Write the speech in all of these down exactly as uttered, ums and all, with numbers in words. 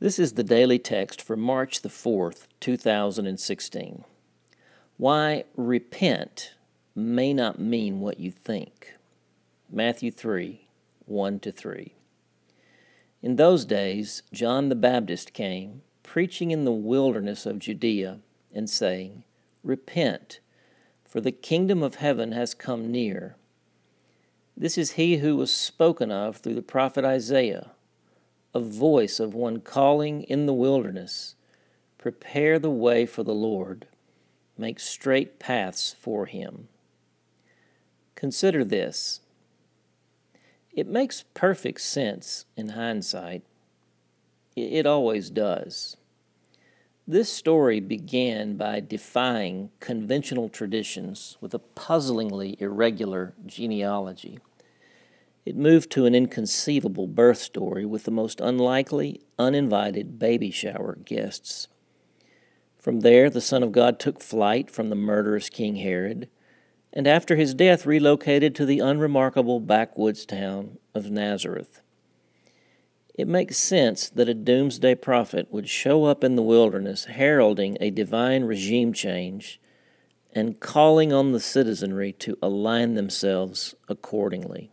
This is the daily text for March the fourth, two thousand sixteen. Why repent may not mean what you think. Matthew three, one to three. In those days, John the Baptist came, preaching in the wilderness of Judea, and saying, Repent, for the kingdom of heaven has come near. This is he who was spoken of through the prophet Isaiah, a voice of one calling in the wilderness, Prepare the way for the Lord, make straight paths for him. Consider this. It makes perfect sense in hindsight. It always does. This story began by defying conventional traditions with a puzzlingly irregular genealogy. It moved to an inconceivable birth story with the most unlikely, uninvited baby shower guests. From there, the Son of God took flight from the murderous King Herod, and after his death relocated to the unremarkable backwoods town of Nazareth. It makes sense that a doomsday prophet would show up in the wilderness heralding a divine regime change and calling on the citizenry to align themselves accordingly.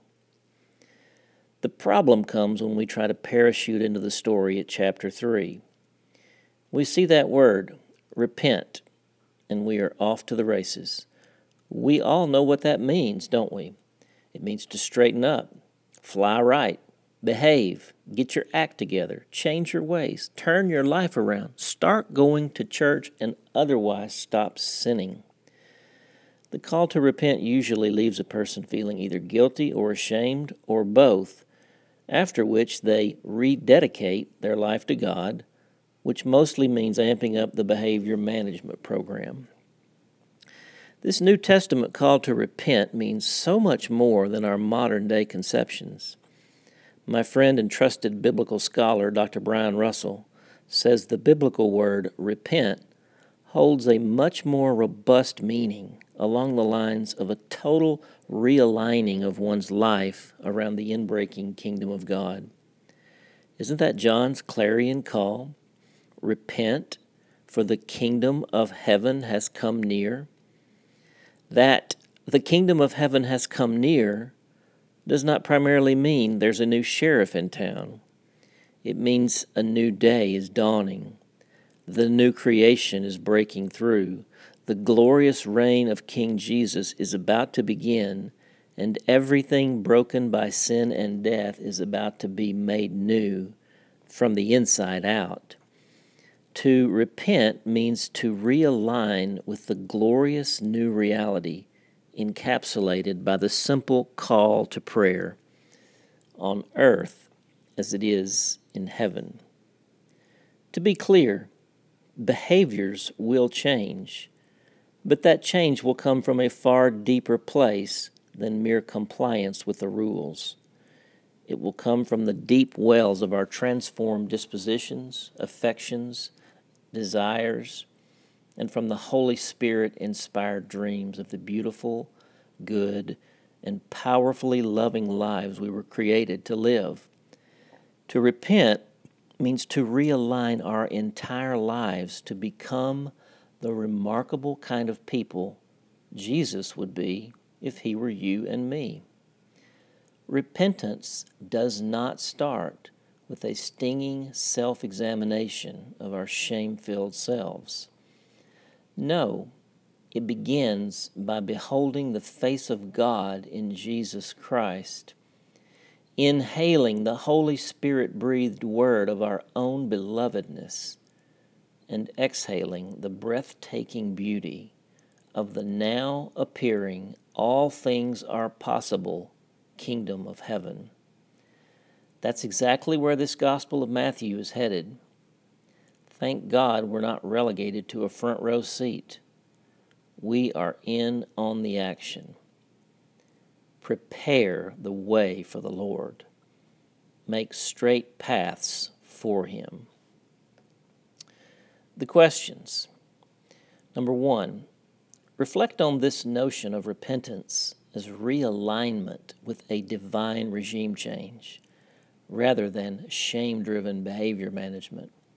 The problem comes when we try to parachute into the story at chapter three. We see that word, repent, and we are off to the races. We all know what that means, don't we? It means to straighten up, fly right, behave, get your act together, change your ways, turn your life around, start going to church, and otherwise stop sinning. The call to repent usually leaves a person feeling either guilty or ashamed or both, after which they rededicate their life to God, which mostly means amping up the behavior management program. This New Testament call to repent means so much more than our modern-day conceptions. My friend and trusted biblical scholar, Doctor Brian Russell, says the biblical word repent holds a much more robust meaning along the lines of a total realigning of one's life around the inbreaking kingdom of God. Isn't that John's clarion call? Repent, for the kingdom of heaven has come near. That the kingdom of heaven has come near does not primarily mean there's a new sheriff in town. It means a new day is dawning. The new creation is breaking through. The glorious reign of King Jesus is about to begin, and everything broken by sin and death is about to be made new from the inside out. To repent means to realign with the glorious new reality encapsulated by the simple call to prayer on earth as it is in heaven. To be clear, behaviors will change, but that change will come from a far deeper place than mere compliance with the rules. It will come from the deep wells of our transformed dispositions, affections, desires, and from the Holy Spirit-inspired dreams of the beautiful, good, and powerfully loving lives we were created to live. To repent means to realign our entire lives to become the remarkable kind of people Jesus would be if he were you and me. Repentance does not start with a stinging self-examination of our shame-filled selves. No, it begins by beholding the face of God in Jesus Christ, inhaling the Holy Spirit-breathed word of our own belovedness, and exhaling the breathtaking beauty of the now appearing all things are possible kingdom of heaven. That's exactly where this Gospel of Matthew is headed. Thank God we're not relegated to a front row seat. We are in on the action. Prepare the way for the Lord. Make straight paths for him. The questions. Number one, reflect on this notion of repentance as realignment with a divine regime change, rather than shame-driven behavior management.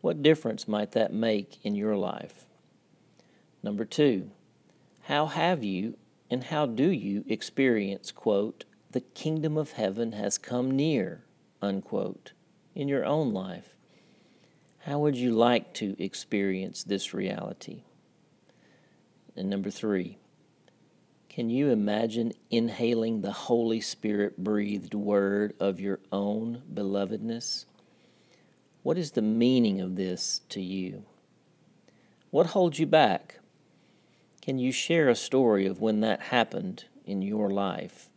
What difference might that make in your life? Number two, how have you and how do you experience, quote, the kingdom of heaven has come near, unquote, in your own life? How would you like to experience this reality? And number three, can you imagine inhaling the Holy Spirit breathed word of your own belovedness? What is the meaning of this to you? What holds you back? Can you share a story of when that happened in your life?